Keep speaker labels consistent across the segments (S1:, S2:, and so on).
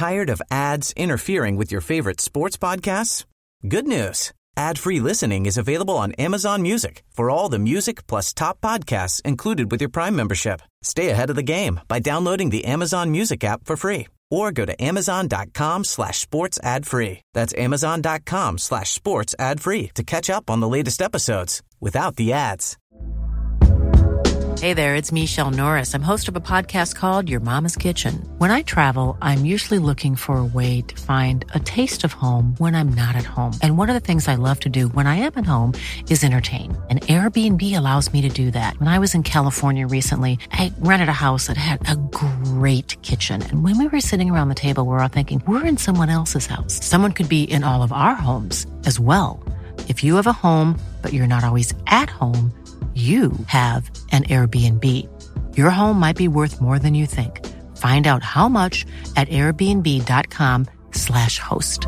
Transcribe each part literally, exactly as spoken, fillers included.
S1: Tired of ads interfering with your favorite sports podcasts? Good news. Ad-free listening is available on Amazon Music for all the music plus top podcasts included with your Prime membership. Stay ahead of the game by downloading the Amazon Music app for free or go to amazon.com slash sports ad free. That's amazon.com slash sports ad free to catch up on the latest episodes without the ads.
S2: Hey there, it's Michelle Norris. I'm host of a podcast called Your Mama's Kitchen. When I travel, I'm usually looking for a way to find a taste of home when I'm not at home. And one of the things I love to do when I am at home is entertain. And Airbnb allows me to do that. When I was in California recently, I rented a house that had a great kitchen. And when we were sitting around the table, we were all thinking, we're in someone else's house. Someone could be in all of our homes as well. If you have a home, but you're not always at home, you have an Airbnb. Your home might be worth more than you think. Find out how much at airbnb.com slash host.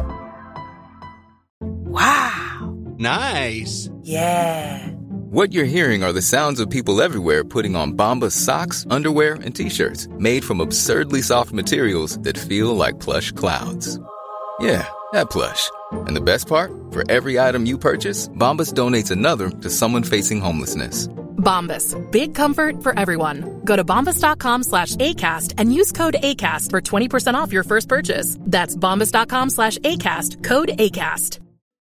S3: Wow.
S4: Nice.
S3: Yeah.
S5: What you're hearing are the sounds of people everywhere putting on Bombas socks, underwear, and T-shirts made from absurdly soft materials that feel like plush clouds. Yeah, that plush. And the best part? For every item you purchase, Bombas donates another to someone facing homelessness.
S6: Bombas. Big comfort for everyone. Go to bombas.com slash ACAST and use code ACAST for twenty percent off your first purchase. That's bombas.com slash ACAST. Code ACAST.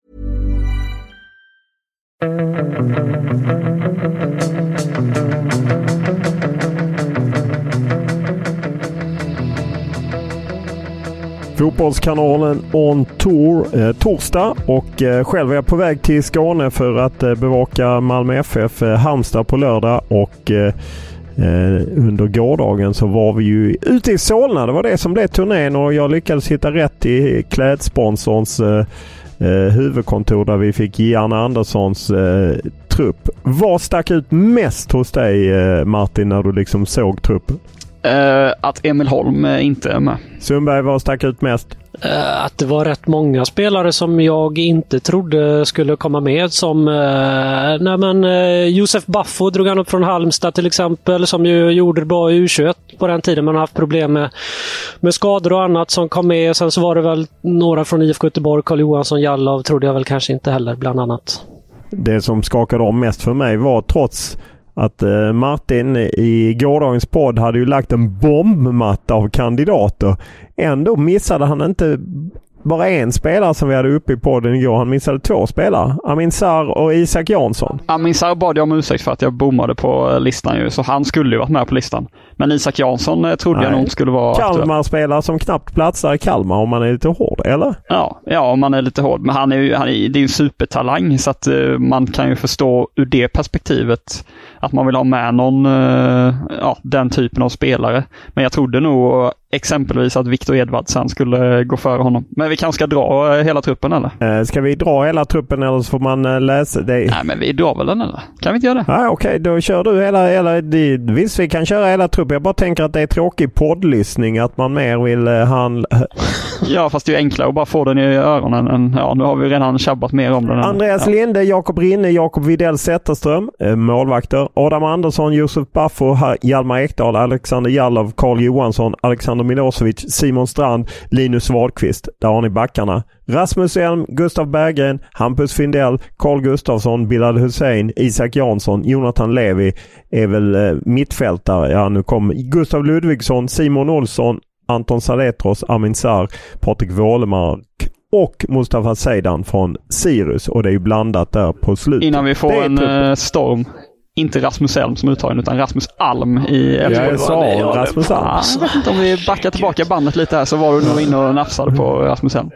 S7: Fotbollskanalen On Tour eh, torsdag och eh, själv är jag på väg till Skåne för att eh, bevaka Malmö F F eh, Halmstad på lördag och eh, eh, under gårdagen så var vi ju ute i Solna. Det var det som blev turnén och jag lyckades hitta rätt i klädsponsorns eh, eh, huvudkontor där vi fick Janne Anderssons eh, trupp. Vad stack ut mest hos dig eh, Martin när du liksom såg truppen?
S8: Uh, att Emil Holm uh, inte är med.
S7: Sundberg, vad stack ut mest?
S9: Uh, att det var rätt många spelare som jag inte trodde skulle komma med. Som uh, nej men, uh, Josef Baffo drog han upp från Halmstad till exempel. Som ju gjorde det bra i U tjugoett på den tiden. Man har haft problem med, med skador och annat som kom med. Sen så var det väl några från I F K Göteborg. Carl Johansson Jallov trodde jag väl kanske inte heller bland annat.
S7: Det som skakade om mest för mig var trots att eh, Martin i gårdagens podd hade ju lagt en bombmatta av kandidater. Ändå missade han inte bara en spelare som vi hade uppe i podden igår. Han missade två spelare. Amin Sarr och Isak Jansson.
S8: Amin Sarr bad jag om ursäkt för att jag bommade på listan ju. Så han skulle ju varit med på listan. Men Isak Jansson eh, trodde Nej. jag nog skulle vara
S7: Kalmar-spelare som knappt platsar i Kalmar om man är lite hård, eller?
S8: Ja, ja om man är lite hård. Men han är ju, han är, det är ju en supertalang så att uh, man kan ju förstå ur det perspektivet att man vill ha med någon, uh, ja, den typen av spelare. Men jag trodde nog exempelvis att Victor Edvardsen skulle gå före honom. Men vi kanske ska dra hela truppen, eller?
S7: Eh, ska vi dra hela truppen eller så får man uh, läsa det?
S8: Nej, men vi drar väl den, eller? Kan vi inte göra det?
S7: Nej, okej. Okay, då kör du hela... hela det, visst, vi kan köra hela truppen. Jag bara tänker att det är tråkig poddlyssning att man mer vill uh, handla...
S8: Ja, fast det är ju enklare att bara få den i öronen. Än, ja, nu har vi redan tjabbat mer om den.
S7: Andreas
S8: ja.
S7: Linde, Jakob Rinne, Jakob Widell Zetterström, eh, målvakter. Adam Andersson, Josef Baffo, Hjalmar Ekdal, Alexander Jallov, Carl Johansson, Alexander Milosevic, Simon Strand, Linus Wahlqvist. Där har ni backarna. Rasmus Elm, Gustav Berggren, Hampus Findell, Carl Gustafsson, Bilal Hussein, Isak Jansson, Jonathan Levi är väl eh, mittfältare. Ja, nu kom Gustav Ludvigsson, Simon Olsson, Anton Saletros, Amin Sarr, Patrik Wålemark och Mustafa Seidan från Sirius. Och det är ju blandat där på slutet.
S8: Innan vi får en uh, storm. Inte Rasmus Elm som uttagen utan Rasmus Alm i
S7: Elfsborg. Jag sa det, Rasmus Alm.
S8: Ja, jag vet inte om vi backar tillbaka bandet lite här så var du nog inne och nafsade på Rasmus Elm.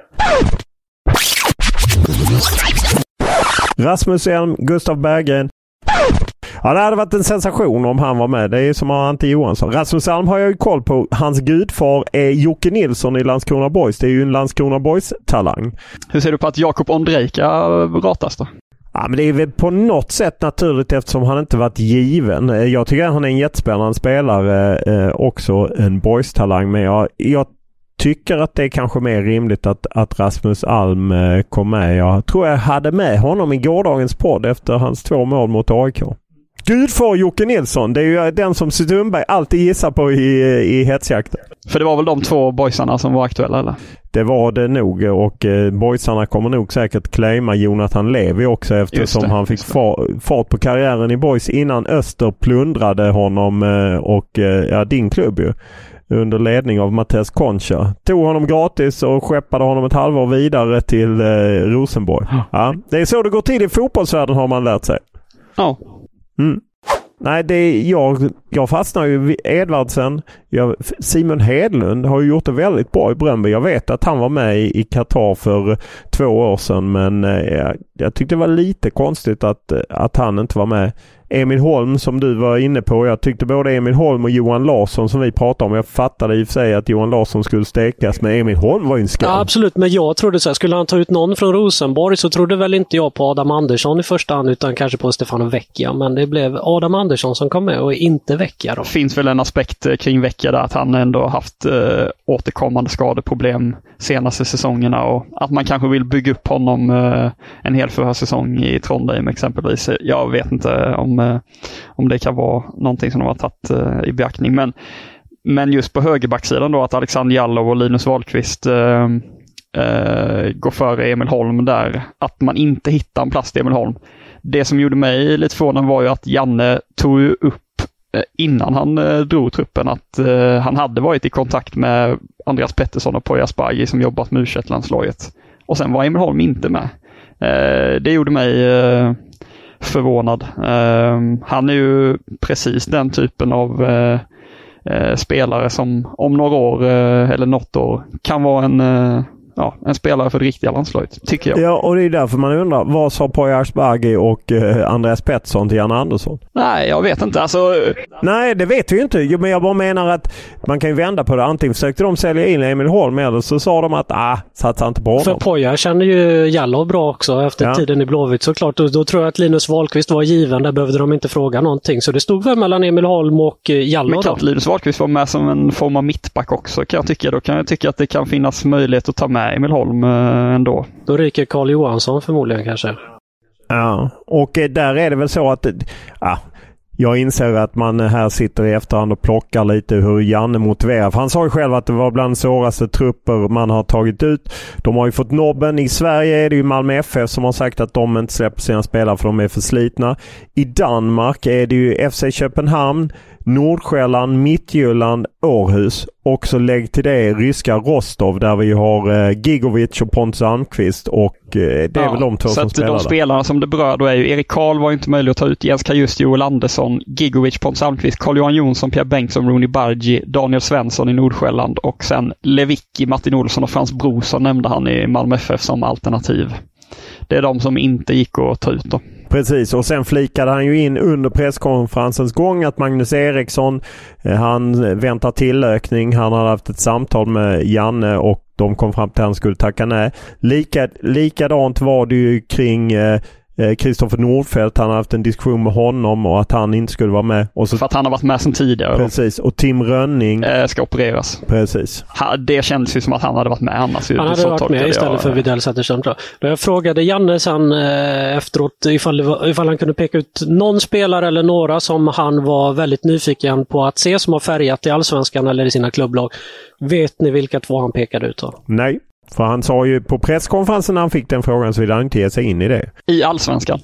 S7: Rasmus Elm, Gustav Berggren. Ja, det hade varit en sensation om han var med. Det är som Ante Johansson. Rasmus Alm har jag ju koll på. Hans gudfar är Jocke Nilsson i Landskrona Boys. Det är ju en Landskrona Boys-talang.
S8: Hur ser du på att Jakob Ondrejka ratas då?
S7: Ja, men det är väl på något sätt naturligt eftersom han inte varit given. Jag tycker att han är en jättespännande spelare. Eh, också en Boys-talang. Men jag, jag tycker att det är kanske mer rimligt att, att Rasmus Alm eh, kom med. Jag tror jag hade med honom i gårdagens podd efter hans två mål mot A I K. Gudfar Jocke Nilsson, det är ju den som Sundberg alltid gissar på i, i hetsjakten.
S8: För det var väl de två boysarna som var aktuella, eller?
S7: Det var det nog, och eh, boysarna kommer nog säkert claima Jonathan Levi också, eftersom
S8: det,
S7: han fick fa- fart på karriären i boys innan Öster plundrade honom eh, och eh, ja, din klubb ju. Under ledning av Mattias Concha. Tog honom gratis och skeppade honom ett halvår vidare till eh, Rosenborg. Ja. Ja, det är så det går till i fotbollsvärlden, har man lärt sig.
S8: Ja.
S7: Mm. Nej, det är, jag, jag fastnar ju vid Edvardsen. Jag, Simon Hedlund har ju gjort det väldigt bra i Bröndby. Jag vet att han var med i, i Qatar för två år sedan, men eh, jag tyckte det var lite konstigt att, att han inte var med. Emil Holm, som du var inne på, jag tyckte både Emil Holm och Johan Larsson som vi pratade om, jag fattade i och för sig att Johan Larsson skulle stekas, men Emil Holm var ju en skam.
S9: Ja, absolut, men jag trodde så här, skulle han ta ut någon från Rosenborg så trodde väl inte jag på Adam Andersson i första hand, utan kanske på Stefano Vecchia, men det blev Adam Andersson som kom med och inte Vecchia då.
S8: Det finns väl en aspekt kring Vecchia där, att han ändå haft eh, återkommande skadeproblem senaste säsongerna, och att man kanske vill bygga upp honom eh, en hel försäsong i Trondheim exempelvis. Jag vet inte om om det kan vara någonting som de har tagit uh, i beaktning. Men, men just på högerbacksidan då, att Alexander Jallow och Linus Wahlqvist uh, uh, går före Emil Holm där. Att man inte hittar en plats till Emil Holm. Det som gjorde mig lite förvånad var ju att Janne tog upp uh, innan han uh, drog truppen att uh, han hade varit i kontakt med Andreas Pettersson och Poya Asbaghi som jobbat med U tjugoett-landslaget. Och sen var Emil Holm inte med. Uh, det gjorde mig uh, förvånad. Uh, han är ju precis den typen av uh, uh, spelare som om några år uh, eller något år kan vara en, uh, ja, en spelare för det riktiga landslaget, tycker jag.
S7: Ja, och det är därför man undrar, vad sa Poya Asbaghi och uh, Andreas Pettersson till Janne Andersson?
S8: Nej, jag vet inte. Alltså...
S7: Nej, det vet vi ju inte. Jo, men jag bara menar att man kan ju vända på det. Antingen försökte de sälja in Emil Holm eller så sa de att ah, satsa inte på honom.
S9: För Poya känner ju Jallow bra också efter ja. tiden i Blåvitt såklart. Då, då tror jag att Linus Wahlqvist var given. Där behövde de inte fråga någonting. Så det stod väl mellan Emil Holm och Jallow.
S8: Men klart, Linus Wahlqvist var med som en form av mittback också, kan jag tycka. Då kan jag tycka att det kan finnas möjlighet att ta med Emil Holm eh, ändå.
S9: Då ryker Carl Johansson förmodligen kanske.
S7: Ja, och eh, där är det väl så att ja, jag inser att man här sitter i efterhand och plockar lite hur Janne motiverar. Han sa ju själv att det var bland svåraste trupper man har tagit ut. De har ju fått nobben. I Sverige är det ju Malmö F F som har sagt att de inte släpper sina spelare för de är för slitna. I Danmark är det ju F C Köpenhamn, Nordsjälland, Midtjylland, Århus. Och så lägg till det ryska Rostov där vi har eh, Gigovic och Pontus Almqvist, och eh, det är ja, väl de två som spelar.
S8: Så att de spelarna som det berör då är ju Erik Karl var inte möjligt att ta ut, Jens Kajust, Joel Andersson, Gigovic, Pontus Almqvist, Carl-Johan Jonsson, Pierre Bengtsson, Rooney Bargi, Daniel Svensson i Nordsjälland och sen Lewicki, Martin Olsson och Frans Brorsson nämnde han i Malmö F F som alternativ. Det är de som inte gick att ta ut då.
S7: Precis, och sen flikade han ju in under presskonferensens gång att Magnus Eriksson, han väntar tillökning. Han hade haft ett samtal med Janne och de kom fram till att han skulle tacka nej. Lika, likadant var det ju kring Kristoffer Nordfeldt. Han har haft en diskussion med honom och att han inte skulle vara med. Och så,
S8: för att han har varit med sedan tidigare.
S7: Precis, och Tim Rönning
S8: äh, ska opereras.
S7: Precis.
S8: Ha, det kändes ju som att han hade varit med annars.
S9: Han hade varit med istället jag, för Widell Zetterström. Då jag frågade Janne sen eh, efteråt ifall, var, ifall han kunde peka ut någon spelare eller några som han var väldigt nyfiken på att se som har färgat i Allsvenskan eller i sina klubblag. Vet ni vilka två han pekade ut då?
S7: Nej. För han sa ju på presskonferensen när han fick den frågan så ville han inte ge sig in i det.
S8: I Allsvenskan?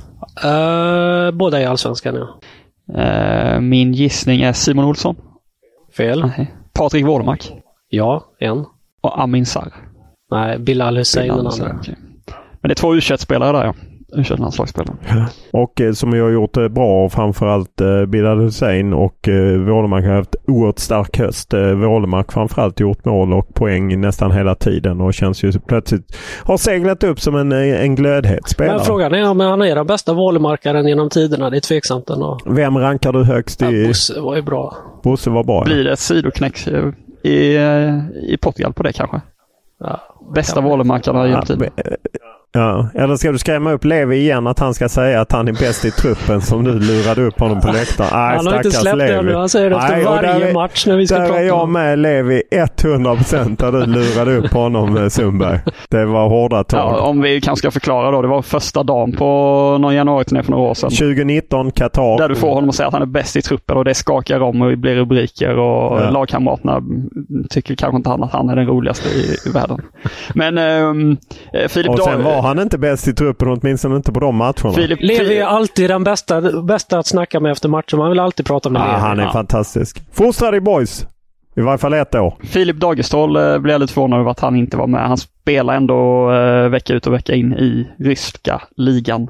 S9: Uh, båda i Allsvenskan, ja.
S8: Uh, min gissning är Simon Olsson.
S9: Fel.
S8: Nej. Patrik Wålemark.
S9: Ja, en.
S8: Och Amin Sarr.
S9: Nej, Bilal Hussein den andra.
S8: Okay. Men det är två U tjugoett-spelare där, ja. U tjugoett-landslagsspelare.
S7: Och eh, som jag har gjort det bra, framförallt eh, Bilal Hussein och eh, Wålemark har haft oerhört stark höst. Eh, Wålemark framförallt gjort mål och poäng nästan hela tiden och känns ju plötsligt har seglat upp som en, en glödhet spelare.
S9: Men frågan är om han är den bästa Wålemarkaren genom tiderna. Det är tveksamt ändå.
S7: Vem rankar du högst i?
S9: Ja, Bosse var ju bra.
S7: Bosse var bra.
S8: Blir det ett sidoknäck i, i Portugal på det kanske?
S9: Ja,
S8: bästa Wålemarkarna genom tiden.
S7: Ja, eller ska du skrämma upp Levi igen att han ska säga att han är bäst i truppen som du lurade upp honom på läktaren? Nej,
S9: han har inte släppt Levi. Det nu. Han säger det efter Nej, varje är, match när vi ska
S7: där
S9: prata.
S7: Där är jag med Levi hundra procent där du lurade upp honom, Sundberg. Det var hårda tag.
S8: Ja, om vi kanske ska förklara då. Det var första dagen på någon januari-turné för några år sedan.
S7: tjugonitton, Qatar.
S8: Där du får honom att säga att han är bäst i truppen och det skakar om och det blir rubriker och ja. Lagkamraterna tycker kanske inte han att han är den roligaste i, i världen. Men ähm, Filip
S7: och sen
S8: Dag-
S7: var han inte bäst i truppen, åtminstone inte på de matcherna.
S8: Filip,
S9: Levi är alltid den bästa, bästa att snacka med efter matchen. Man vill alltid prata med
S7: ja,
S9: Levi.
S7: Han är
S8: ja.
S7: fantastisk. Fostrad i boys. I varje fall ett år.
S8: Filip Dagestål eh, blev lite förvånad över att han inte var med. Han spelar ändå eh, vecka ut och vecka in i ryska ligan.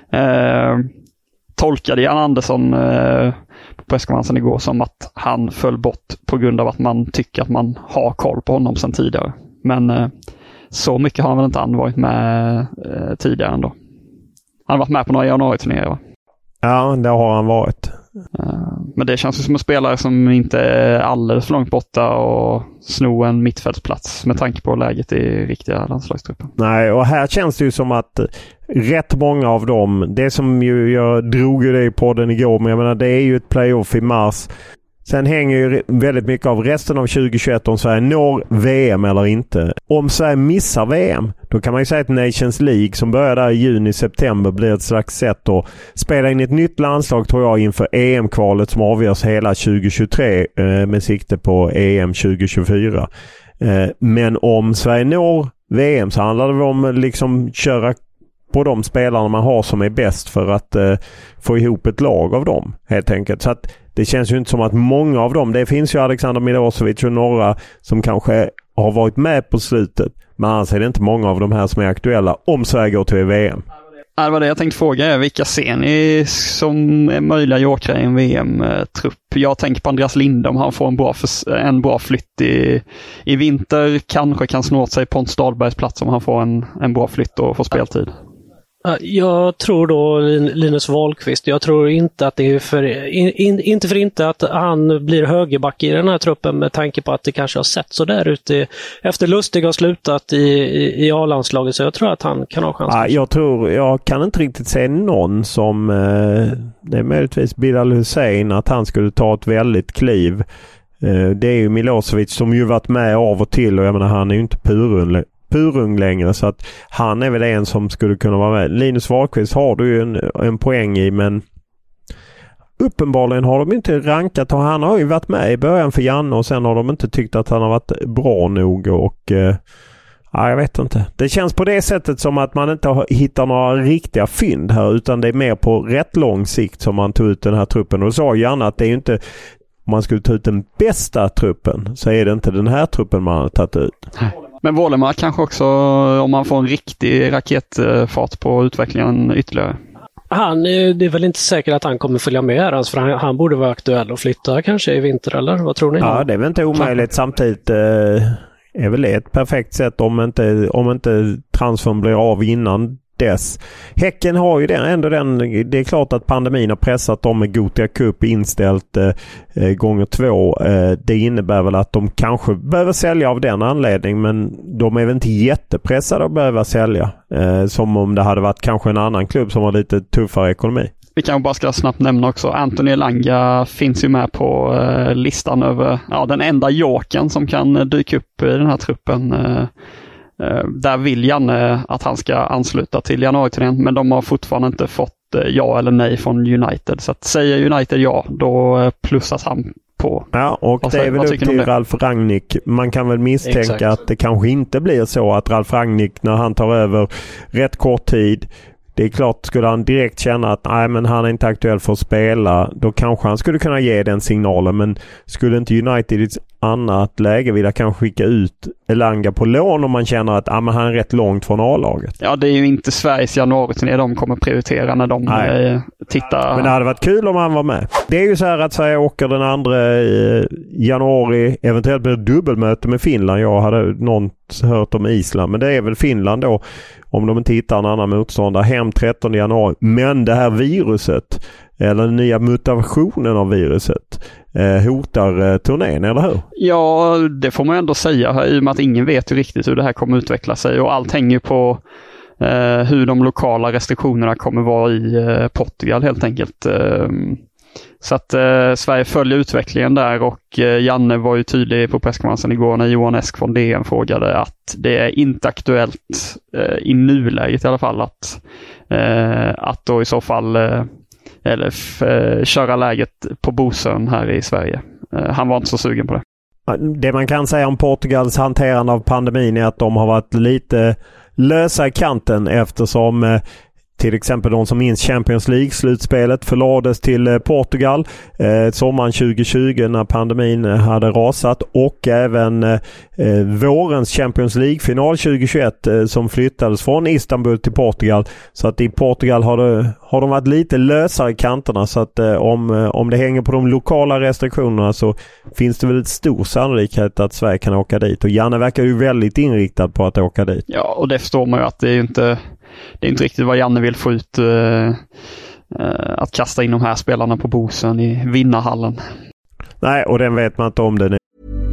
S8: Eh, tolkade Jan Andersson eh, på presskonferensen igår som att han föll bort på grund av att man tycker att man har koll på honom sedan tidigare. Men eh, så mycket har han väl inte han varit med eh, tidigare ändå. Han har varit med på några januari-turnéer, va?
S7: Ja, det har han varit.
S8: Men det känns ju som en spelare som inte är alldeles för långt borta och sno en mittfältsplats med tanke på läget i riktiga landslagstruppen.
S7: Nej, och här känns det ju som att rätt många av dem, det som ju jag drog ju det i podden igår, men jag menar det är ju ett playoff i mars. Sen hänger ju väldigt mycket av resten av tjugohundratjugoett om Sverige når V M eller inte. Om Sverige missar V M, då kan man ju säga att Nations League som börjar där i juni-september blir ett slags sätt att spela in ett nytt landslag, tror jag, inför E M-kvalet som avgörs hela tjugohundratjugotre eh, med sikte på E M tjugohundratjugofyra. Eh, men om Sverige når V M så handlar det om liksom köra på de spelarna man har som är bäst för att eh, få ihop ett lag av dem, helt enkelt. Så att det känns ju inte som att många av dem, det finns ju Alexander Milosevic och några som kanske har varit med på slutet, men annars är det inte många av de här som är aktuella om Sverige går till V M.
S8: Ja, det var det jag tänkte fråga är, vilka ser ni som är möjliga jokrar i en V M-trupp? Jag tänker på Andreas Linde, om han får en bra, för, en bra flytt i, i vinter, kanske kan snå åt sig Pontus Dahlbergs plats om han får en, en bra flytt och får speltid.
S9: Jag tror då Linus Wahlqvist. Jag tror inte att det är för in, inte för inte att han blir högerback i den här truppen med tanke på att det kanske har sett så där ut i, efter Lustig har slutat i, i, i A-landslaget, så jag tror att han kan ha chans.
S7: Ja, jag tror, jag kan inte riktigt se någon som eh, det är möjligtvis Bilal Hussein att han skulle ta ett väldigt kliv. Eh, det är ju Milosevic som ju varit med av och till, och jag menar han är ju inte purun purung längre, så att han är väl en som skulle kunna vara med. Linus Wahlqvist har du ju en, en poäng i, men uppenbarligen har de inte rankat, och han har ju varit med i början för Janne och sen har de inte tyckt att han har varit bra nog, och eh, ja, jag vet inte. Det känns på det sättet som att man inte har, hittar några riktiga fynd här, utan det är mer på rätt lång sikt som man tog ut den här truppen, och då sa Janne att det är ju inte, om man skulle ta ut den bästa truppen så är det inte den här truppen man har tagit ut.
S8: Men Wålemark kanske också, om man får en riktig raketfart på utvecklingen ytterligare.
S9: Han, det är väl inte säkert att han kommer följa med här, för han, han borde vara aktuell och flytta kanske i vinter, eller vad tror ni?
S7: Ja, det är väl inte omöjligt. Samtidigt eh, är väl ett perfekt sätt om inte, om inte transfern blir av innan dess. Häcken har ju den, ändå den, det är klart att pandemin har pressat dem med Gothia Cup inställt eh, gånger två. Eh, det innebär väl att de kanske behöver sälja av den anledningen, men de är väl inte jättepressade att behöva sälja. Eh, som om det hade varit kanske en annan klubb som har lite tuffare ekonomi.
S8: Vi kan bara ska snabbt nämna också, Anthony Elanga finns ju med på eh, listan över ja, den enda joken som kan dyka upp i den här truppen. Eh, Där vill Janne att han ska ansluta till januari-turnén, men de har fortfarande inte fått ja eller nej från United. Så att säger United ja, då plussas han på.
S7: Ja, och vad, det är väl upp till Ralf Rangnick. Man kan väl misstänka Exakt. Att det kanske inte blir så att Ralf Rangnick, när han tar över rätt kort tid, det är klart, skulle han direkt känna att nej, men han är inte aktuell för att spela, då kanske han skulle kunna ge den signalen. Men skulle inte United i ett annat läge vilja kanske skicka ut Elanga på lån om man känner att ah, men han är rätt långt från A-laget?
S8: Ja, det är ju inte Sveriges januari-turné de kommer prioritera när de eh, tittar.
S7: Men det hade varit kul om han var med. Det är ju så här att Sverige åker den andra eh, januari, eventuellt blir det dubbelmöte med Finland. Jag hade någon hört om Island, men det är väl Finland då, om de inte hittar en annan motståndare, hem trettonde januari. Men det här viruset, eller den nya mutationen av viruset, eh, hotar eh, turnén, eller hur?
S8: Ja, det får man ändå säga, i och med att ingen vet ju riktigt hur det här kommer utveckla sig, och allt hänger på eh, hur de lokala restriktionerna kommer vara i eh, Portugal helt enkelt. Eh, så att eh, Sverige följer utvecklingen där och eh, Janne var ju tydlig på presskonferensen igår när Johan Esk från D N frågade att det är inte aktuellt eh, i nuläget i alla fall att, eh, att då i så fall eh, eller f- eh, köra läget på Bosön här i Sverige. Eh, han var inte så sugen på det.
S7: Det man kan säga om Portugals hanterande av pandemin är att de har varit lite lösa i kanten eftersom eh, till exempel de som minns Champions League-slutspelet förlades till Portugal eh, sommaren tjugo tjugo när pandemin hade rasat och även eh, vårens Champions League-final tjugo tjugoett eh, som flyttades från Istanbul till Portugal. Så att i Portugal har, det, har de varit lite lösare i kanterna så att eh, om, om det hänger på de lokala restriktionerna så finns det väl ett stor sannolikhet att Sverige kan åka dit. Och Janne verkar ju väldigt inriktad på att åka dit.
S8: Ja, och det förstår man ju att det är ju inte Det är inte riktigt vad Janne vill få ut uh, uh, att kasta in de här spelarna på Bosön i vinnarhallen.
S7: Nej, och den vet man inte om det nu.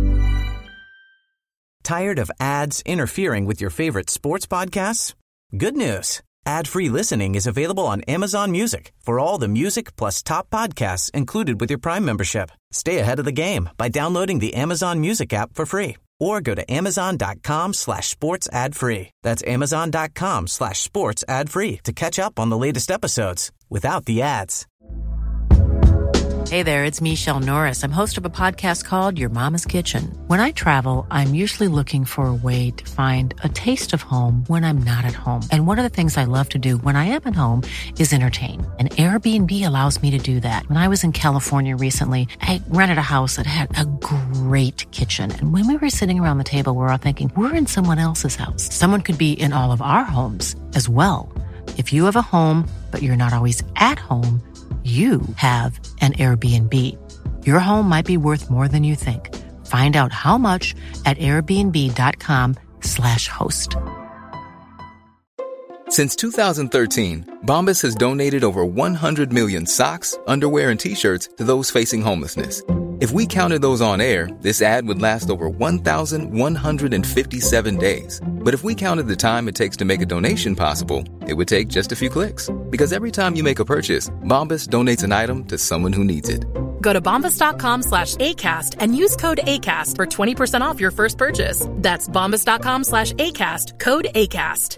S1: Tired of ads interfering with your favorite sports podcasts? Good news. Ad-free listening is available on Amazon Music for all the music plus top podcasts included with your Prime membership. Stay ahead of the game by downloading the Amazon Music app for free or go to amazon.com slash sports ad free. That's amazon.com slash sports ad free to catch up on the latest episodes without the ads.
S2: Hey there, it's Michelle Norris. I'm host of a podcast called Your Mama's Kitchen. When I travel, I'm usually looking for a way to find a taste of home when I'm not at home. And one of the things I love to do when I am at home is entertain. And Airbnb allows me to do that. When I was in California recently, I rented a house that had a great kitchen. And when we were sitting around the table, we were all thinking, we're in someone else's house. Someone could be in all of our homes as well. If you have a home, but you're not always at home, you have an Airbnb. Your home might be worth more than you think. Find out how much at airbnb.com slash host.
S5: Since two thousand thirteen, Bombas has donated over one hundred million socks, underwear, and T-shirts to those facing homelessness. If we counted those on air, this ad would last over one thousand one hundred fifty-seven days. But if we counted the time it takes to make a donation possible, it would take just a few clicks. Because every time you make a purchase, Bombas donates an item to someone who needs it.
S6: Go to bombas.com slash ACAST and use code ACAST for twenty percent off your first purchase. That's bombas.com slash ACAST, code ACAST.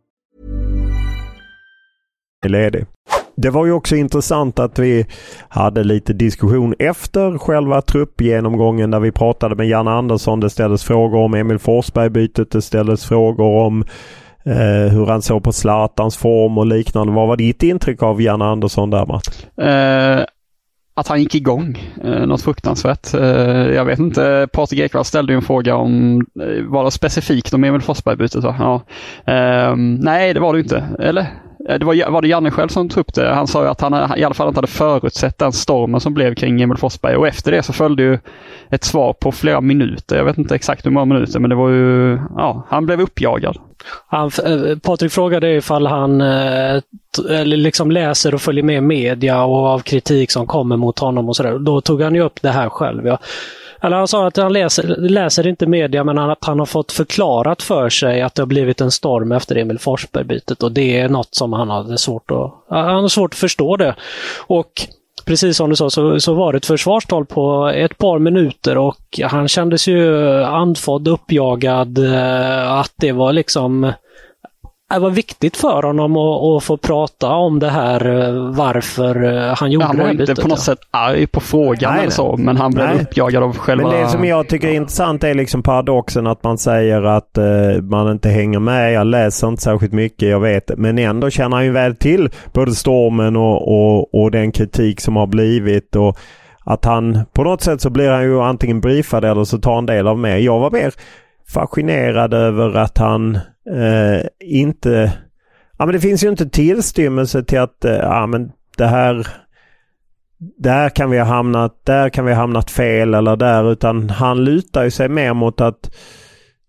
S7: Ledig. Det var ju också intressant att vi hade lite diskussion efter själva truppgenomgången där vi pratade med Janne Andersson. Det ställdes frågor om Emil Forsberg-bytet, det ställdes frågor om eh, hur han såg på Zlatans form och liknande. Vad var ditt intryck av Janne Andersson där, Matt?
S8: Eh, att han gick igång. Eh, något fruktansvärt. Eh, jag vet inte, Patrik Ekwall ställde ju en fråga om eh, var det specifikt om Emil Forsberg-bytet? Va? Ja. Eh, nej, det var det inte. Eller? Det var, var det Janne själv som tog upp det. Han sa ju att han i alla fall inte hade förutsett den stormen som blev kring Emil Forsberg. Och efter det så följde ju ett svar på flera minuter. Jag vet inte exakt hur många minuter, men det var ju... Ja, han blev uppjagad.
S9: Han, Patrik frågade ifall han eh, liksom läser och följer med media och av kritik som kommer mot honom och sådär. Då tog han ju upp det här själv, ja. Eller han sa att han läser, läser inte media, men att han har fått förklarat för sig att det har blivit en storm efter Emil Forsberg-bytet, och det är något som han hade svårt att, han har svårt att förstå det. Och precis som du sa så, så var det ett försvarstal på ett par minuter och han kändes ju andfådd, uppjagad, att det var liksom... Det var viktigt för honom att, att få prata om det här, varför han gjorde det.
S8: Han var inte
S9: bytet,
S8: på något
S9: ja.
S8: sätt arg på frågan nej, eller så, men han blev nej. uppjagad av själva...
S7: Men det som jag tycker är intressant är liksom paradoxen att man säger att uh, man inte hänger med. Jag läser inte särskilt mycket, jag vet. Men ändå känner han ju väl till både stormen och, och, och den kritik som har blivit, och att han på något sätt så blir han ju antingen briefad eller så tar en del av med. Jag var mer fascinerad över att han Eh, inte ja men det finns ju inte tillstymmelse till att eh, ja men det här där kan vi ha hamnat där kan vi ha hamnat fel eller där, utan han lutar ju sig mer mot att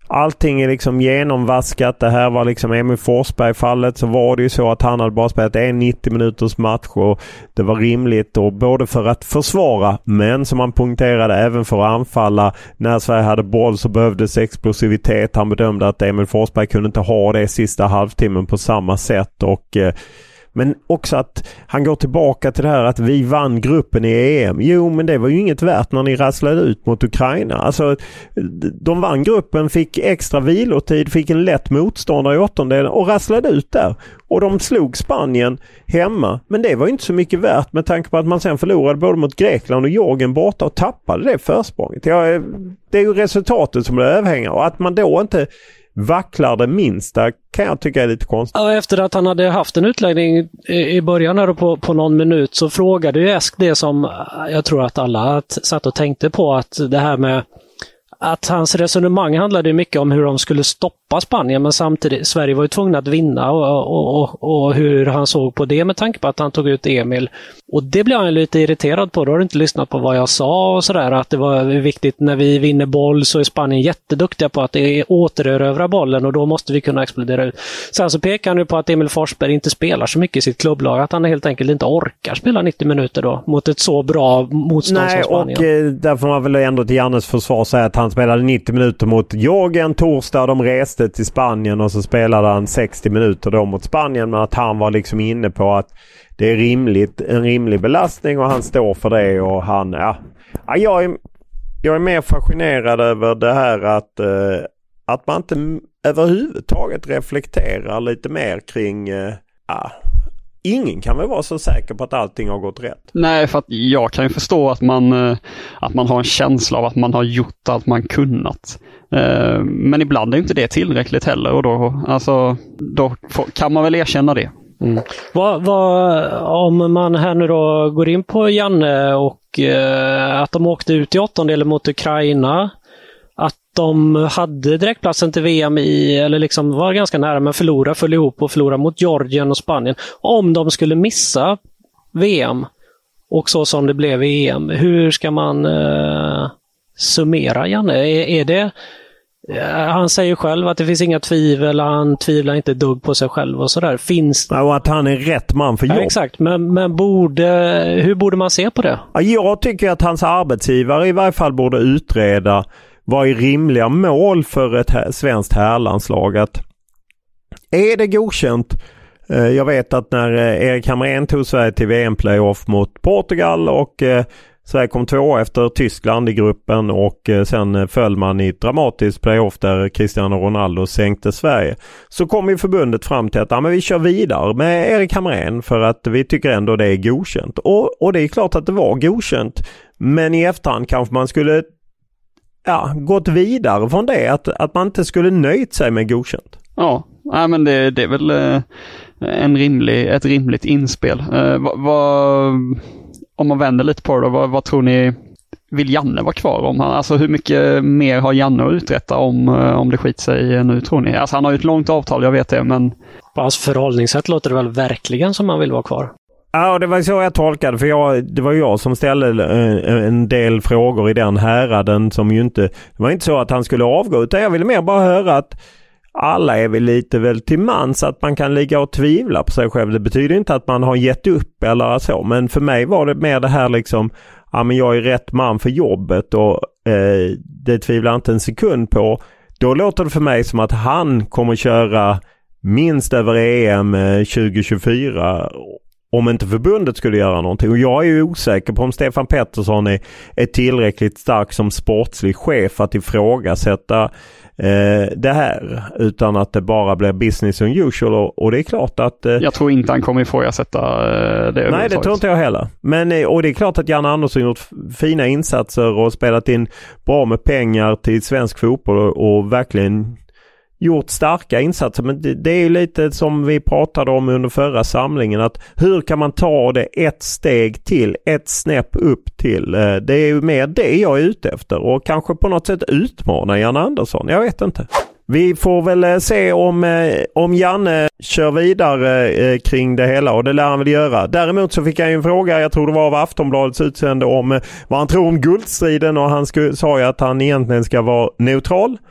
S7: allting är liksom genomvaskat. Det här var liksom Emil Forsberg-fallet, så var det ju så att han hade bara spelat en nittio minuters match och det var rimligt, och både för att försvara, men som han punkterade även för att anfalla. När Sverige hade boll så behövdes explosivitet. Han bedömde att Emil Forsberg kunde inte ha det sista halvtimmen på samma sätt, och eh, men också att han går tillbaka till det här att vi vann gruppen i E M. Jo, men det var ju inget värt när ni rasslade ut mot Ukraina. Alltså, de vann gruppen, fick extra vilotid, fick en lätt motståndare i åttondelen och rasslade ut där. Och de slog Spanien hemma. Men det var ju inte så mycket värt med tanke på att man sen förlorade både mot Grekland och Georgien borta och tappade det försprånget. Ja, det är ju resultatet som blir överhängande, och att man då inte vacklar det minsta kan jag tycka är lite konstigt.
S9: Ja, efter att han hade haft en utläggning i början här på, på någon minut så frågade ju Esk det som jag tror att alla satt och tänkte på, att det här med att hans resonemang handlade mycket om hur de skulle stoppa Spanien, men samtidigt Sverige var ju tvungna att vinna, och, och, och, och hur han såg på det med tanke på att han tog ut Emil. Och det blev han lite irriterad på. Då har du inte lyssnat på vad jag sa och sådär, att det var viktigt när vi vinner boll så är Spanien jätteduktiga på att återerövra bollen, och då måste vi kunna explodera ut. Sen så pekar han ju på att Emil Forsberg inte spelar så mycket i sitt klubblag, att han helt enkelt inte orkar spela nittio minuter då mot ett så bra motstånd
S7: Nej,
S9: som Spanien.
S7: Och eh, där får man väl ändå till Jannes försvar säga att han spelade nittio minuter mot Georgien torsdag, de reste till Spanien och så spelade han sextio minuter då mot Spanien, men att han var liksom inne på att det är rimligt, en rimlig belastning, och han står för det, och han, ja, ja jag är, jag är mer fascinerad över det här att, eh, att man inte överhuvudtaget reflekterar lite mer kring, eh, ja, ingen kan väl vara så säker på att allting har gått rätt.
S8: Nej, för att jag kan ju förstå att man, att man har en känsla av att man har gjort allt man kunnat. Men ibland är inte det tillräckligt heller, och då, alltså, då kan man väl erkänna det.
S9: Mm. Vad, vad, om man här nu då går in på Janne och eh, att de åkte ut i åttondelen mot Ukraina, att de hade direktplatsen till V M i, eller liksom var ganska nära, men förlora, föll ihop och förlora mot Georgien och Spanien. Om de skulle missa V M och så som det blev i E M, hur ska man eh, summera Janne? Är, är det Han säger själv att det finns inga tvivel, han tvivlar inte dugg på sig själv och sådär. Finns...
S7: Ja, och att han är rätt man för jobb.
S9: Ja, exakt, men, men borde, hur borde man se på det?
S7: Ja, jag tycker att hans arbetsgivare i varje fall borde utreda vad är rimliga mål för ett här, svenskt herrlandslag. Att är det godkänt? Jag vet att när Erik Hamrén tog Sverige till V M-playoff mot Portugal och Sverige kom två efter Tyskland i gruppen, och sen föll man i ett dramatiskt playoff där Cristiano Ronaldo sänkte Sverige. Så kom ju förbundet fram till att ja, men vi kör vidare med Erik Hamrén för att vi tycker ändå det är godkänt. Och, och det är klart att det var godkänt, men i efterhand kanske man skulle ja, gått vidare från det, att, att man inte skulle nöjt sig med godkänt.
S8: Ja, nej, men det, det är väl eh, en rimlig, ett rimligt inspel. Eh, vad, vad, om man vänder lite på det, vad, vad tror ni, vill Janne vara kvar? Om han, alltså hur mycket mer har Janne att uträtta om, om det skiter sig nu, tror ni? Alltså han har ju ett långt avtal, jag vet det, men...
S9: På hans förhållningssätt låter det väl verkligen som han vill vara kvar.
S7: Ja, det var så jag tolkade, för jag, det var jag som ställde en del frågor i den häraden som ju inte, det var inte så att han skulle avgå, utan jag ville mer bara höra att alla är väl lite väl till mans att man kan ligga och tvivla på sig själv. Det betyder inte att man har gett upp eller så, men för mig var det mer det här liksom, ja men jag är rätt man för jobbet och eh, det tvivlar inte en sekund på. Då låter det för mig som att han kommer köra minst över E M tjugo tjugofyra om inte förbundet skulle göra någonting. Och jag är ju osäker på om Stefan Pettersson är, är tillräckligt stark som sportslig chef att ifrågasätta eh, det här, utan att det bara blir business as usual. Och, och det är klart att... Eh,
S8: jag tror inte han kommer ifrågasätta eh, det.
S7: Nej, det tror inte jag heller. Men, och det är klart att Janne Andersson gjort fina insatser och spelat in bra med pengar till svensk fotboll och, och verkligen gjort starka insatser, men det, det är ju lite som vi pratade om under förra samlingen, att hur kan man ta det ett steg till, ett snäpp upp till, det är ju mer det jag är ute efter, och kanske på något sätt utmana Janne Andersson, jag vet inte. Vi får väl se om, om Janne kör vidare kring det hela, och det lär han väl göra. Däremot så fick jag en fråga, jag tror det var av Aftonbladets utsände, om vad han tror om guldstriden, och han sku, sa ju att han egentligen ska vara neutral.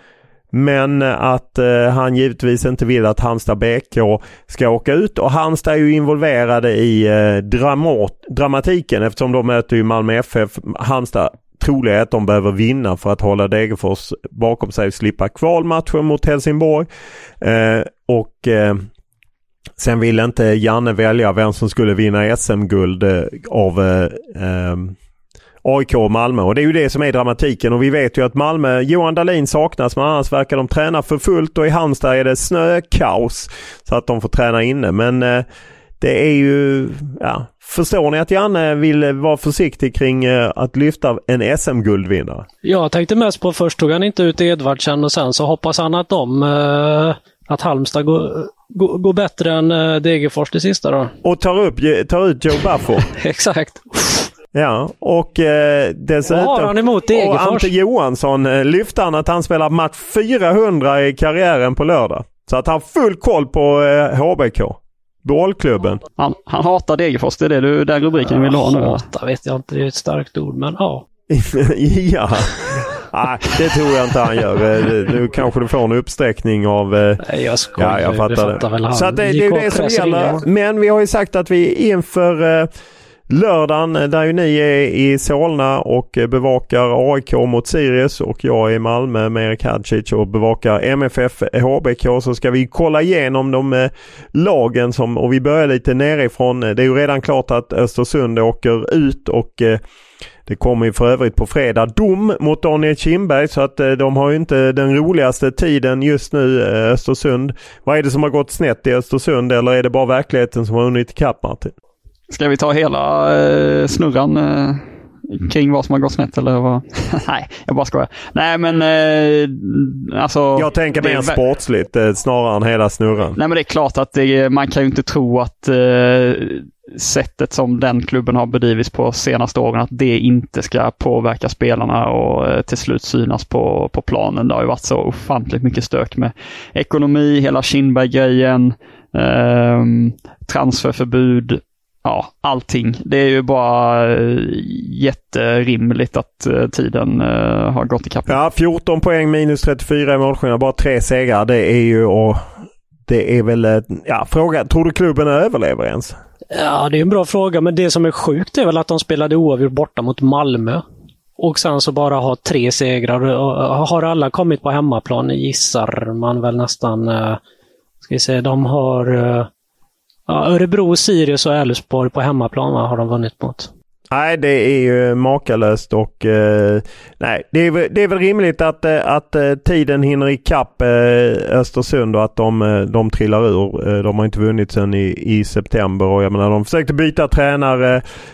S7: Men att eh, han givetvis inte vill att Halmstad B K ska åka ut. Och Halmstad är ju involverade i eh, dramat, dramatiken eftersom de möter ju Malmö F F. Halmstad troligen att de behöver vinna för att hålla Degerfors bakom sig och slippa kvalmatchen mot Helsingborg. Eh, och eh, sen vill inte Janne välja vem som skulle vinna S M-guld eh, av eh, eh, A I K och Malmö. Och det är ju det som är dramatiken. Och vi vet ju att Malmö, Johan Dahlin saknas, men annars verkar de träna för fullt. Och i Halmstad är det snökaos så att de får träna inne. Men eh, det är ju, ja, förstår ni att Janne vill vara försiktig kring eh, att lyfta en S M-guldvinnare?
S9: Jag tänkte mest på först tog han inte ut Edvardsen och sen så hoppas han att de, eh, att Halmstad går, går, går bättre än eh, Degerfors det sista då.
S7: Och tar, upp, tar ut Joe Buffo.
S9: Exakt.
S7: Ja, och eh, dessutom
S9: har han emot Degerfors?
S7: Och Ante Johansson eh, lyfte han att han spelar match fyrahundra i karriären på lördag. Så att han har full koll på eh, H B K. Bollklubben.
S8: Han, han hatar Degerfors, det är det du, den rubriken vill ha nu.
S9: Hata vet jag inte, det är ett starkt ord, men ja.
S7: Ja, nej, det tror jag inte han gör. Nu kanske du får en uppsträckning av...
S9: Nej, jag skojar.
S7: Ja, jag fattar det.
S9: Fattar väl han.
S7: Så att det, det är ju det som gäller. Men vi har ju sagt att vi inför... Eh, lördagen där ju ni är i Solna och bevakar A I K mot Sirius och jag är i Malmö med Erik Hadžić och bevakar M F F H B K, så ska vi kolla igenom de eh, lagen som, och vi börjar lite nerifrån. Det är ju redan klart att Östersund åker ut och eh, det kommer ju för övrigt på fredag dom mot Daniel Kindberg, så att eh, de har ju inte den roligaste tiden just nu, eh, Östersund. Vad är det som har gått snett i Östersund, eller är det bara verkligheten som har hunnit ikapp, Martin?
S8: Ska vi ta hela eh, snurran eh, kring vad som har gått snett eller vad? Nej, jag bara skojar. Nej, men eh, alltså...
S7: Jag tänker mer sportsligt eh, snarare än hela snurran.
S8: Nej, men det är klart att det, man kan ju inte tro att eh, sättet som den klubben har bedrivits på senaste åren, att det inte ska påverka spelarna och eh, till slut synas på, på planen. Det har ju varit så ofantligt mycket stök med ekonomi, hela Kindberg-grejen, eh, transferförbud. Ja, allting. Det är ju bara uh, jätterimligt att uh, tiden uh, har gått i kapp.
S7: Ja, fjorton poäng minus trettiofyra i målskillnad, bara tre segrar. Det är ju, och det är väl, ja, fråga, tror du klubben överlever ens?
S9: Ja, det är en bra fråga, men det som är sjukt är väl att de spelade oavgjort borta mot Malmö. Och sen så bara har tre segrar. Har alla kommit på hemmaplan, gissar man väl nästan. Uh, ska vi säga, de har... Uh, Ja, Örebro, Sirius och Elfsborg på hemmaplan har de vunnit mot.
S7: Nej, det är ju makalöst och eh, nej, det är, det är väl rimligt att, att tiden hinner i kapp eh, Östersund och att de, de trillar ur. De har inte vunnit sedan i, i september och jag menar, de försökte byta tränare,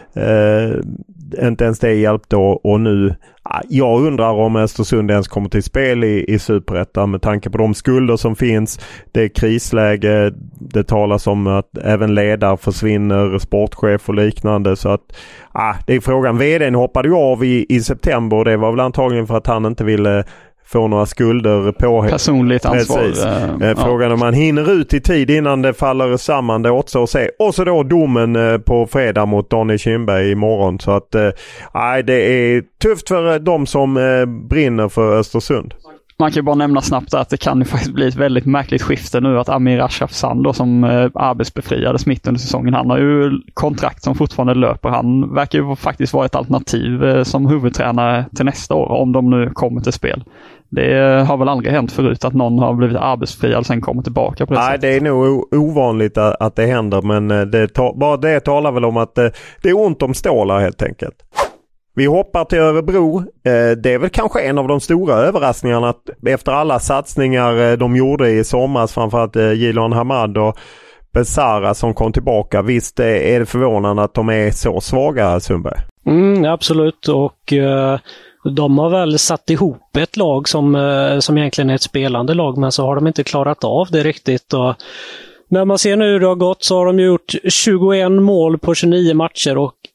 S7: eh, inte ens det hjälpte och, och nu, jag undrar om Östersund ens kommer till spel i, i Superettan med tanke på de skulder som finns. Det är krisläge, det talas om att även ledare försvinner, sportchef och liknande, så att ah, det är frågan. Vdn hoppade ju av i, i september och det var väl antagligen för att han inte ville få några skulder på
S8: personligt ansvar.
S7: Precis. Eh, Frågan ja. Om man hinner ut i tid innan det faller samman, det återstår att se. Och så då domen eh, på fredag mot Daniel Kindberg imorgon. Så att eh, det är tufft för de som eh, brinner för Östersund.
S8: Man kan ju bara nämna snabbt att det kan ju faktiskt bli ett väldigt märkligt skifte nu att Amir Ashrafzan då, som eh, arbetsbefriades mitt under säsongen, han har ju kontrakt som fortfarande löper. Han verkar ju faktiskt vara ett alternativ eh, som huvudtränare till nästa år om de nu kommer till spel. Det har väl aldrig hänt förut att någon har blivit arbetsfri och sen kommer tillbaka på det.
S7: Nej, sättet. Det är nog ovanligt att det händer, men det ta, bara det talar väl om att det är ont om stålar helt enkelt. Vi hoppar till Örebro. Det är väl kanske en av de stora överraskningarna att efter alla satsningar de gjorde i somras, framförallt Gilon Hamad och Besara som kom tillbaka. Visst är det förvånande att de är så svaga, Sundberg?
S9: Mm, absolut, och uh... de har väl satt ihop ett lag som, som egentligen är ett spelande lag, men så har de inte klarat av det riktigt. Och när man ser nu hur det har gått så har de gjort tjugoett mål på tjugonio matcher och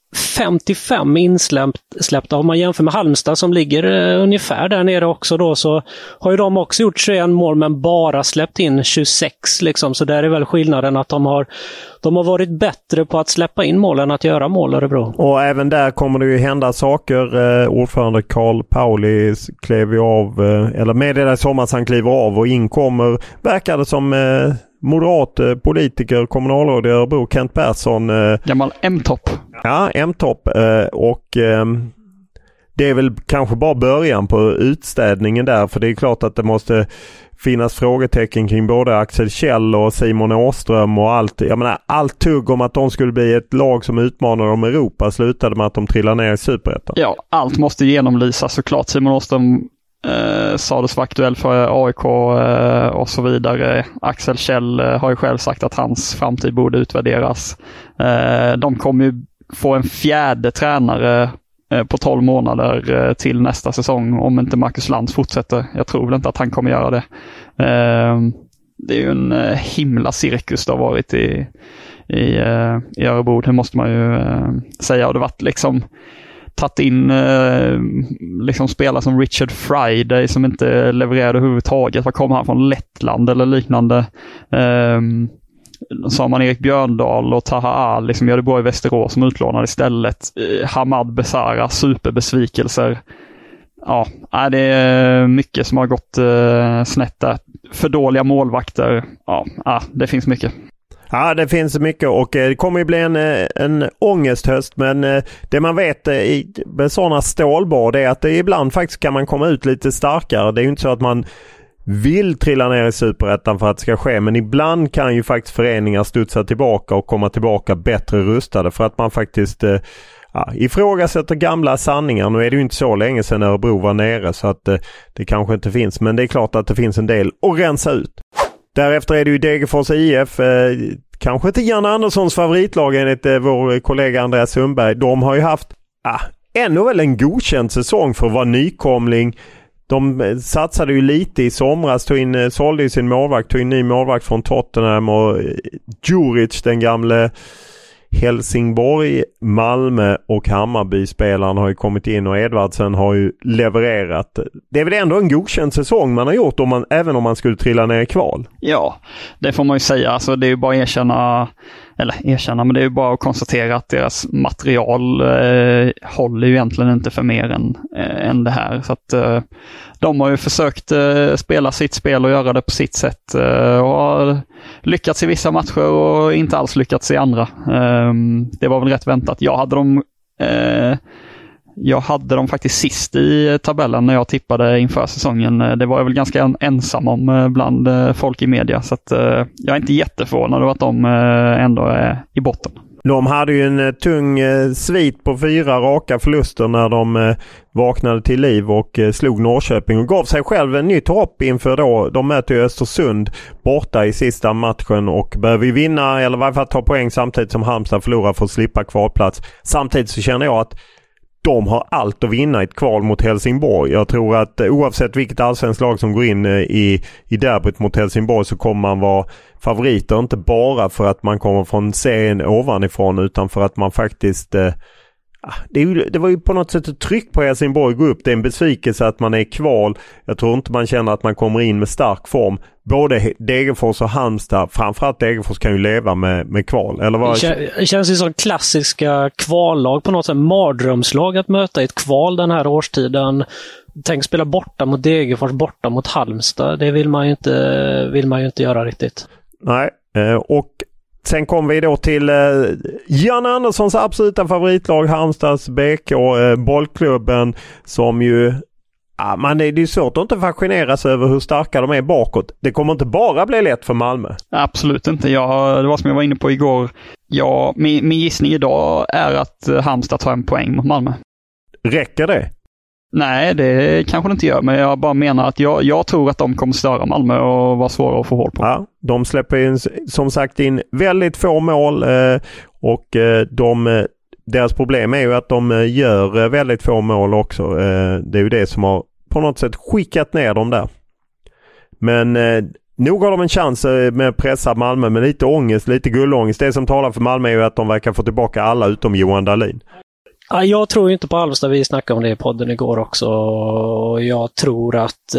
S9: femtiofem insläppta. Om man jämför med Halmstad som ligger uh, ungefär där nere också då, så har ju de också gjort tjugoett mål men bara släppt in tjugosex liksom. Så där är väl skillnaden att de har, de har varit bättre på att släppa in mål än att göra mål, Örebro.
S7: Och även där kommer det ju hända saker. Eh, ordförande Carl Pauli klev ju av, eh, eller meddelade i sommar att han kliver av och inkommer, verkade som eh, moderat eh, politiker, kommunalråd i Örebro, Kent Persson. Eh,
S8: Gammal M-topp.
S7: Ja, M-topp. Eh, och eh, det är väl kanske bara början på utstädningen där, för det är klart att det måste finnas frågetecken kring både Axel Kjell och Simon Åström och allt. Jag menar, allt tugg om att de skulle bli ett lag som utmanar om Europa slutade med att de trillar ner i Superettan.
S8: Ja, allt måste genomlysas såklart. Simon Åström eh, sades vara aktuell för A I K eh, och så vidare. Axel Kjell eh, har ju själv sagt att hans framtid borde utvärderas. Eh, de kommer ju få en fjärde tränare på tolv månader till nästa säsong om inte Marcus Lantz fortsätter. Jag tror väl inte att han kommer göra det. Det är ju en himla cirkus det har varit i, i, i Örebro. Det måste man ju säga. Och det har varit liksom tagit in liksom spelare som Richard Friday som inte levererade överhuvudtaget. Vad kom han från? Lettland eller liknande? Så har man Erik Björndal och Taha Ali som gör det bra i Västerås som utlånade istället. Eh, Hamad Besara, superbesvikelser. Ja, det är mycket som har gått eh, snett där. För dåliga målvakter. Ja, ah, det finns mycket.
S7: Ja, det finns mycket och det kommer ju bli en, en ångesthöst, men det man vet i, med sådana stålbad är att det ibland faktiskt kan man komma ut lite starkare. Det är ju inte så att man vill trilla ner i Superettan för att det ska ske, men ibland kan ju faktiskt föreningar studsa tillbaka och komma tillbaka bättre rustade för att man faktiskt eh, ja, ifrågasätter gamla sanningar. Nu är det ju inte så länge sedan Örebro var nere så att eh, det kanske inte finns, men det är klart att det finns en del att rensa ut. Därefter är det ju Degerfors I F, eh, kanske inte Jan Anderssons favoritlag enligt eh, vår kollega Andreas Sundberg. De har ju haft ah, ännu väl en godkänd säsong för att vara nykomling. De satsade ju lite i somras, tog in, sålde ju sin målvakt, tog in ny målvakt från Tottenham och Djuric, den gamle Helsingborg, Malmö och Hammarby-spelaren har ju kommit in och Edvardsen har ju levererat. Det är väl ändå en godkänd säsong man har gjort om man, även om man skulle trilla ner i kval.
S8: Ja, det får man ju säga. Alltså, det är ju bara att erkänna, eller erkänna, men det är ju bara att konstatera att deras material eh, håller ju egentligen inte för mer än, eh, än det här. Så att eh, de har ju försökt eh, spela sitt spel och göra det på sitt sätt eh, och har lyckats i vissa matcher och inte alls lyckats i andra. Eh, det var väl rätt väntat. Jag hade dem eh, jag hade dem faktiskt sist i tabellen när jag tippade inför säsongen. Det var jag väl ganska ensam om bland folk i media, så att eh, jag är inte jätteförvånad över att de eh, ändå är i botten.
S7: De hade ju en tung eh, svit på fyra raka förluster när de eh, vaknade till liv och eh, slog Norrköping och gav sig själv en nytt hopp inför då. De möter ju Östersund borta i sista matchen och behöver vi vinna eller i varje fall ta poäng samtidigt som Halmstad förlorar för att slippa kvalplats. Samtidigt så känner jag att de har allt att vinna i ett kval mot Helsingborg. Jag tror att oavsett vilket allsvenskt lag som går in i, i derbyt mot Helsingborg så kommer man vara favoriter. Inte bara för att man kommer från serien ovanifrån utan för att man faktiskt... Eh, det, är ju, det var ju på något sätt ett tryck på Helsingborg gå upp. Det är en besvikelse att man är i kval. Jag tror inte man känner att man kommer in med stark form. Både Degerfors och Halmstad, framförallt Degerfors kan ju leva med, med kval. Eller vad?
S9: Det känns ju som klassiska kvallag på något sätt. Mardrömslag att möta i ett kval den här årstiden. Tänk spela borta mot Degerfors, borta mot Halmstad. Det vill man ju inte, vill man ju inte göra riktigt. Nej,
S7: och sen kom vi då till eh, Jan Anderssons absoluta favoritlag, Halmstads B K, eh, bollklubben som ju, ja, man, det är ju svårt att inte fascineras över hur starka de är bakåt. Det kommer inte bara bli lätt för Malmö.
S8: Absolut inte. Jag, det var som jag var inne på igår. Ja, min, min gissning idag är att Halmstad tar en poäng mot Malmö.
S7: Räcker det?
S8: Nej, det kanske det inte gör, men jag bara menar att jag, jag tror att de kommer störa Malmö och vara svåra att få håll på.
S7: Ja, de släpper in, som sagt in väldigt få mål eh, och eh, de, deras problem är ju att de gör väldigt få mål också. Eh, det är ju det som har på något sätt skickat ner dem där. Men eh, nog har de en chans med pressa Malmö med lite ångest, lite guldångest. Det som talar för Malmö är ju att de verkar få tillbaka alla utom Johan Dahlin.
S9: Jag tror inte på Halmstad. Vi snackade om det i podden igår också. Jag tror att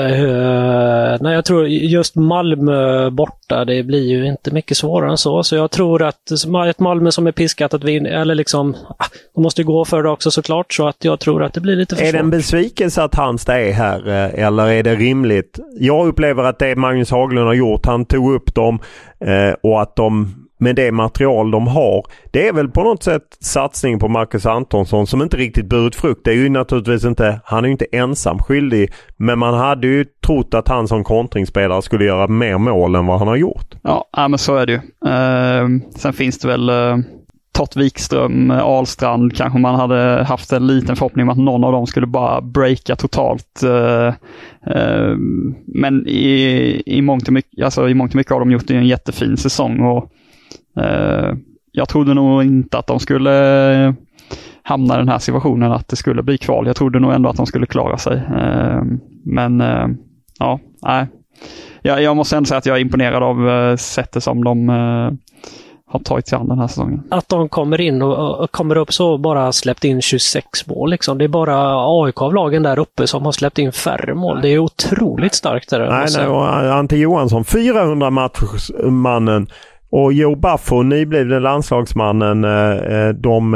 S9: uh, nej, jag tror just Malmö borta, det blir ju inte mycket svårare än så. Så jag tror att ett Malmö som är piskat att vinna, eller liksom, de måste gå för det också såklart. Så att jag tror att det blir lite för svårt.
S7: Är det en besvikelse att Halmstad är här eller är det rimligt? Jag upplever att det Magnus Haglund har gjort, han tog upp dem eh, och att de med det material de har, det är väl på något sätt satsning på Marcus Antonsson som inte riktigt burit frukt. Det är ju naturligtvis inte, han är ju inte ensam skyldig, men man hade ju trott att han som kontringsspelare skulle göra mer mål än vad han har gjort.
S8: Ja, ja men så är det ju. Uh, sen finns det väl uh, Tott Wikström, Ahlstrand, kanske man hade haft en liten förhoppning om att någon av dem skulle bara breaka totalt. Uh, uh, men i, i, mångt och mycket, alltså, i mångt och mycket har de gjort en jättefin säsong och Uh, jag trodde nog inte att de skulle uh, hamna i den här situationen, att det skulle bli kval. Jag trodde nog ändå att de skulle klara sig. Uh, men uh, ja, nej. Jag, jag måste ändå säga att jag är imponerad av uh, sättet som de uh, har tagit sig an den här säsongen. Att
S9: de kommer in och, och kommer upp så bara släppt in tjugosex mål. Liksom. Det är bara A I K-lagen där uppe som har släppt in färre mål. Det är otroligt starkt. Där,
S7: nej, nej, och Ante Johansson, fyrahundra matchmannen. Och Joe Buffo, nyblivne landslagsmannen, de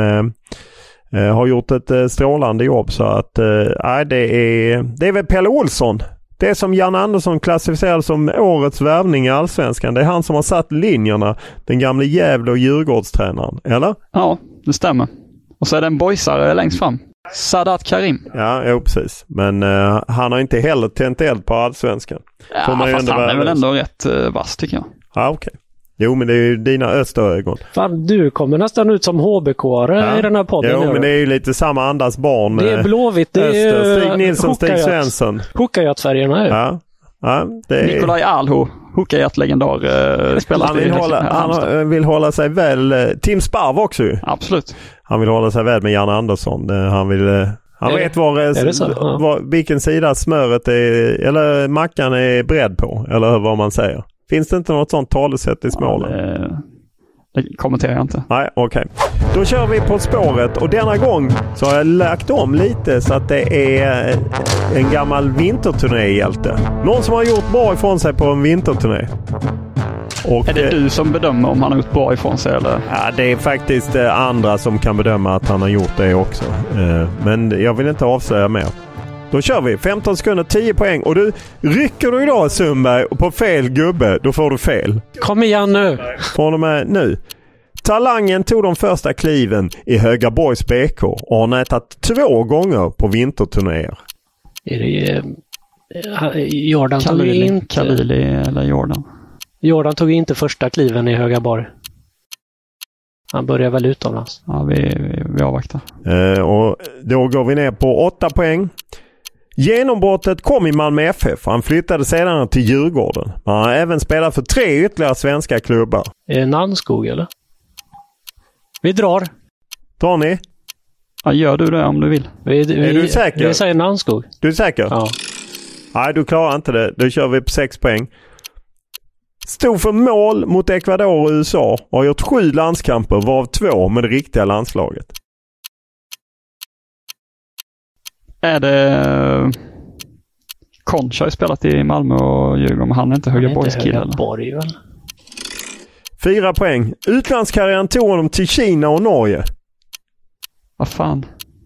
S7: har gjort ett strålande jobb. Så att nej, det är, det är väl Pelle Olsson. Det är som Jan Andersson klassificerar som årets värvning i Allsvenskan. Det är han som har satt linjerna, den gamla Gävle- och Djurgårdstränaren, eller?
S8: Ja, det stämmer. Och så är det en boysare längst fram. Sadat Karim.
S7: Ja, jo, precis. Men uh, han har inte heller tänt eld på Allsvenskan.
S8: Ja, man fast han är väl ändå rätt uh, vass tycker jag.
S7: Ja, okej. Okay. Jo, men det är ju dina österögon.
S9: Fan, du kommer nästan ut som H B K-are ja. i den här podden.
S7: Jo,
S9: nu.
S7: Men det är ju lite samma andas barn.
S9: Det är Blåvitt, det är
S7: Öster. Stig Nilsson, Stig Svensson.
S9: Hookajat-färgerna.
S7: Ja. Ja, det är...
S8: Nikolaj Alho, Hookajat-legendar, uh, spelar
S7: han vill, hålla, han vill hålla sig väl. Tim Sparv också ju.
S8: Absolut.
S7: Han vill hålla sig väl med Jan Andersson. Han vill... Han
S9: är,
S7: vet var,
S9: ja.
S7: var, vilken sida smöret är, eller mackan är bredd på, eller vad man säger. Finns det inte något sånt talesätt i Småland?
S8: Ja, det, det kommenterar jag inte.
S7: Nej, okej. Okay. Då kör vi på spåret och denna gång så har jag lagt om lite så att det är en gammal vinterturnéhjälte. Någon som har gjort bra ifrån sig på en vinterturné.
S8: Och, är det du som bedömer om han har gjort bra ifrån sig? Eller?
S7: Ja, det är faktiskt andra som kan bedöma att han har gjort det också. Men jag vill inte avslöja mer. Då kör vi. femton sekunder, tio poäng. Och du rycker du idag, Sundberg, på fel gubbe, då får du fel.
S9: Kom igen nu.
S7: Från och med nu. Talangen tog de första kliven i Högaborgs B K och har nätat två gånger på vinterturnéer.
S9: Är det eh, Jordan tog
S8: Kalili,
S9: inte...
S8: Kalili eller Jordan?
S9: Jordan tog inte första kliven i Högaborg. Han börjar väl utomlands.
S8: Ja, vi, vi, vi avvaktar.
S7: Eh, och då går vi ner på åtta poäng. Genombrottet kom i Malmö F F. Han flyttade sedan till Djurgården. Han har även spelat för tre ytterligare svenska klubbar.
S9: Är det Nannskog eller? Vi drar.
S7: Drar ni?
S8: Ja, gör du det om du vill.
S9: Vi, vi,
S7: är du säker?
S9: Vi säger Nannskog.
S7: Du är säker?
S9: Ja.
S7: Nej, du klarar inte det. Då kör vi på sex poäng. Stod för mål mot Ecuador och U S A och har gjort sju landskamper, varav två med det riktiga landslaget.
S8: Är det Concha har spelat i Malmö och Djurgården, men han är inte Högaborgs kille.
S9: Högaborg, väl?
S7: Fyra poäng. Utlandskarriären tog honom till Kina och Norge.
S8: Vad fan?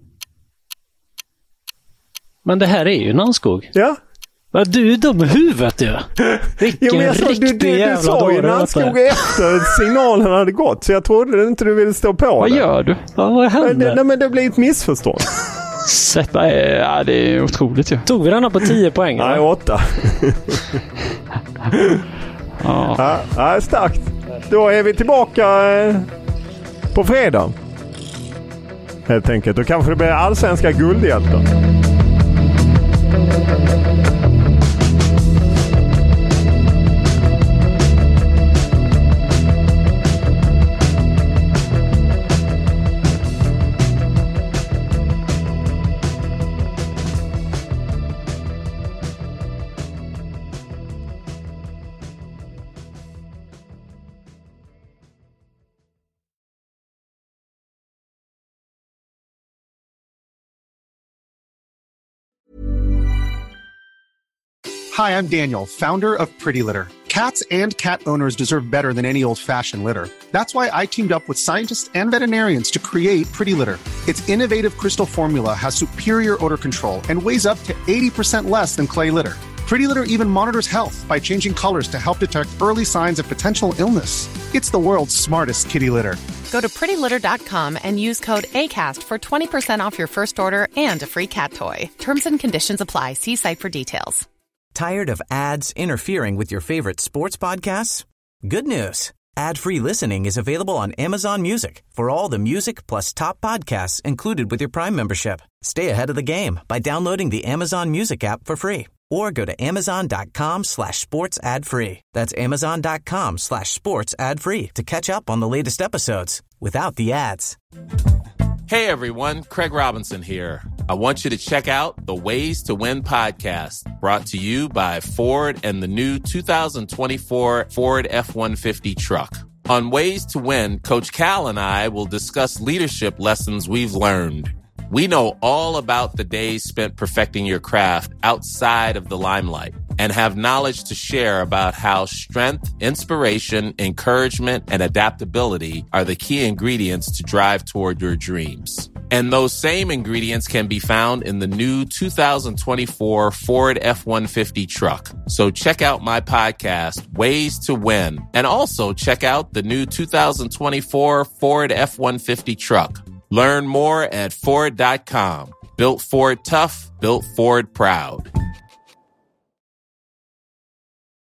S9: Men det här är ju Nannskog.
S7: Ja.
S9: Men du är dum i huvudet ju. Vilken
S7: jo, men jag sa,
S9: riktig
S7: du, du,
S9: jävla
S7: du sa ju Nannskog efter signalen hade gått, så jag trodde inte du ville stå på.
S8: Vad
S7: det.
S8: gör du?
S9: Ja, vad hände?
S7: Men, nej, men det blir ett missförstånd.
S8: Sätta, ja, det är otroligt ju.
S9: Tog vi den på tio poäng?
S7: Nej, åtta.
S8: ja.
S7: Ja, ja, starkt. Då är vi tillbaka eh, på fredag. Helt enkelt. Då kanske det blir allsvenska guldhjältar.
S3: Hi, I'm Daniel, founder of Pretty Litter. Cats and cat owners deserve better than any old-fashioned litter. That's why I teamed up with scientists and veterinarians to create Pretty Litter. Its innovative crystal formula has superior odor control and weighs up to eighty percent less than clay litter. Pretty Litter even monitors health by changing colors to help detect early signs of potential illness. It's the world's smartest kitty litter.
S4: Go to pretty litter dot com and use code ACAST for twenty percent off your first order and a free cat toy. Terms and conditions apply. See site for details.
S1: Tired of ads interfering with your favorite sports podcasts? Good news. Ad-free listening is available on Amazon Music for all the music plus top podcasts included with your Prime membership. Stay ahead of the game by downloading the Amazon Music app for free or go to amazon.com slash sports ad free. That's amazon.com slash sports ad free to catch up on the latest episodes without the ads.
S10: Hey everyone, Craig Robinson here. I want you to check out the Ways to Win podcast, brought to you by Ford and the new two thousand twenty-four Ford F one fifty truck. On Ways to Win, Coach Cal and I will discuss leadership lessons we've learned. We know all about the days spent perfecting your craft outside of the limelight and have knowledge to share about how strength, inspiration, encouragement, and adaptability are the key ingredients to drive toward your dreams. And those same ingredients can be found in the new two thousand twenty-four Ford F one fifty truck. So check out my podcast, Ways to Win, and also check out the new two thousand twenty-four Ford F one fifty truck. Learn more at Ford dot com. Built Ford tough, built Ford proud.